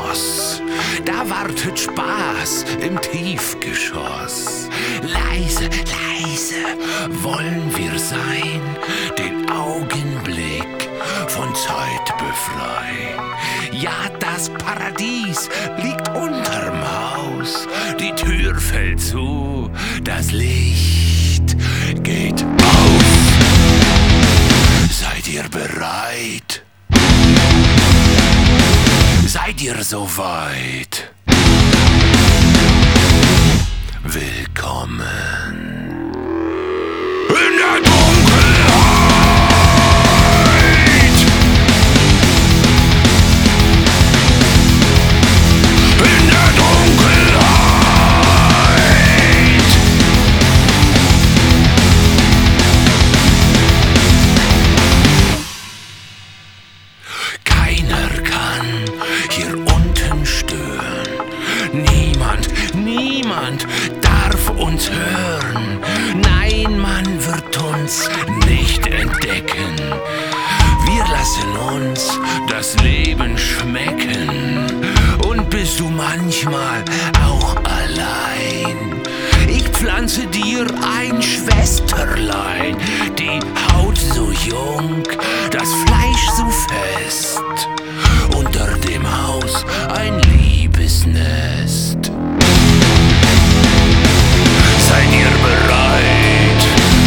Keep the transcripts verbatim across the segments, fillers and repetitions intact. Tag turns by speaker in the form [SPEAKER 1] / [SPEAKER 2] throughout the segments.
[SPEAKER 1] Schloss, da wartet Spaß im Tiefgeschoss. Leise, leise wollen wir sein, den Augenblick von Zeit befreien. Ja, das Paradies liegt unterm Haus, die Tür fällt zu, das Licht geht auf. Seid ihr bereit? Seid ihr soweit? Willkommen in der Dunkelheit. In der Dunkelheit. Keiner kann hier unten stören. Niemand, niemand darf uns hören. Nein, man wird uns nicht entdecken. Wir lassen uns das Leben schmecken. Und bist du manchmal auch allein? Ich pflanze dir ein Schwesterlein, die Haut so jung, das Fleisch so fest. Unter dem Haus ein Liebesnest. Seid ihr bereit?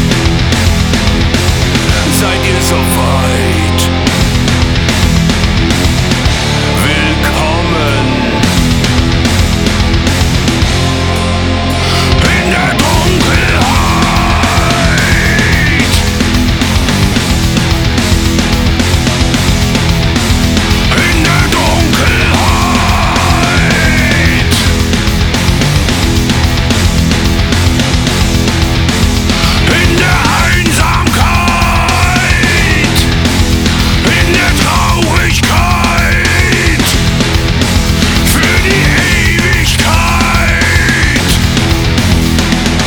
[SPEAKER 1] Seid ihr soweit? Willkommen in der Dunkelheit. In der Dunkelheit. In der Einsamkeit. In der Traurigkeit. Für die Ewigkeit.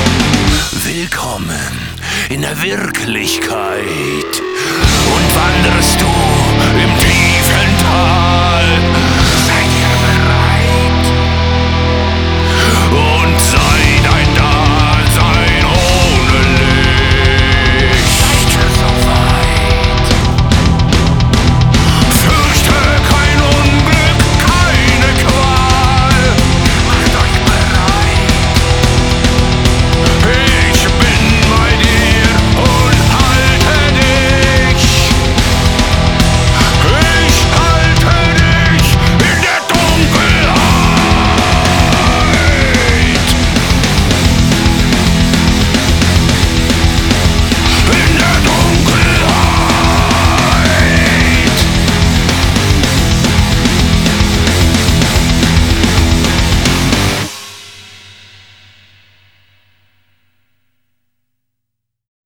[SPEAKER 1] Willkommen in der Wirklichkeit und wandere